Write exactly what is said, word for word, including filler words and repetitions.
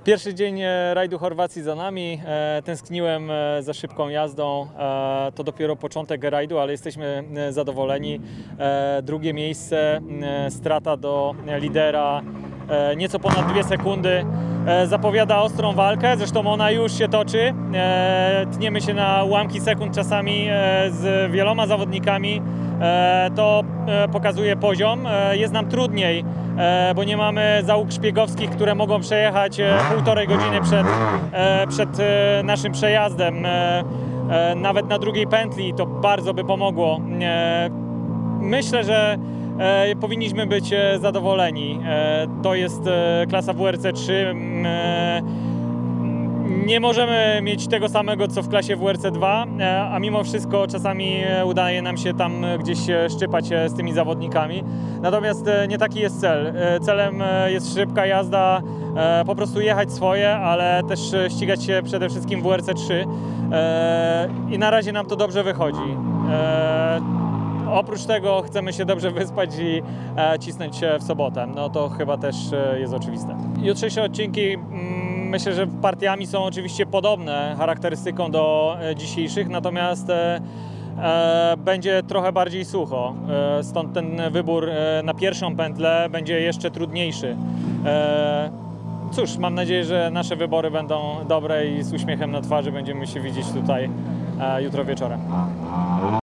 Pierwszy dzień e, rajdu Chorwacji za nami. E, Tęskniłem e, za szybką jazdą. E, To dopiero początek rajdu, ale jesteśmy e, zadowoleni. E, Drugie miejsce, e, strata do lidera, e, nieco ponad dwie sekundy. E, Zapowiada ostrą walkę, zresztą ona już się toczy. E, Tniemy się na ułamki sekund czasami e, z wieloma zawodnikami. E, To e, pokazuje poziom. E, Jest nam trudniej, e, bo nie mamy załóg szpiegowskich, które mogą przejechać e, półtorej godziny przed, e, przed e, naszym przejazdem. E, e, Nawet na drugiej pętli to bardzo by pomogło. E, Myślę, że e, powinniśmy być e, zadowoleni. E, To jest e, klasa W R C trzy. E, Nie możemy mieć tego samego, co w klasie W R C dwa, e, a mimo wszystko czasami e, udaje nam się tam e, gdzieś e, szczypać e, z tymi zawodnikami. Natomiast e, nie taki jest cel. E, Celem e, jest szybka jazda, e, po prostu jechać swoje, ale też e, ścigać się przede wszystkim w W R C trzy. E, I na razie nam to dobrze wychodzi. E, Oprócz tego chcemy się dobrze wyspać i e, cisnąć się w sobotę. No to chyba też e, jest oczywiste. Jutrzejsze odcinki mm, myślę, że partiami są oczywiście podobne charakterystyką do e, dzisiejszych, natomiast e, e, będzie trochę bardziej sucho. E, stąd ten wybór e, na pierwszą pętlę będzie jeszcze trudniejszy. E, cóż, mam nadzieję, że nasze wybory będą dobre i z uśmiechem na twarzy będziemy się widzieć tutaj e, jutro wieczorem.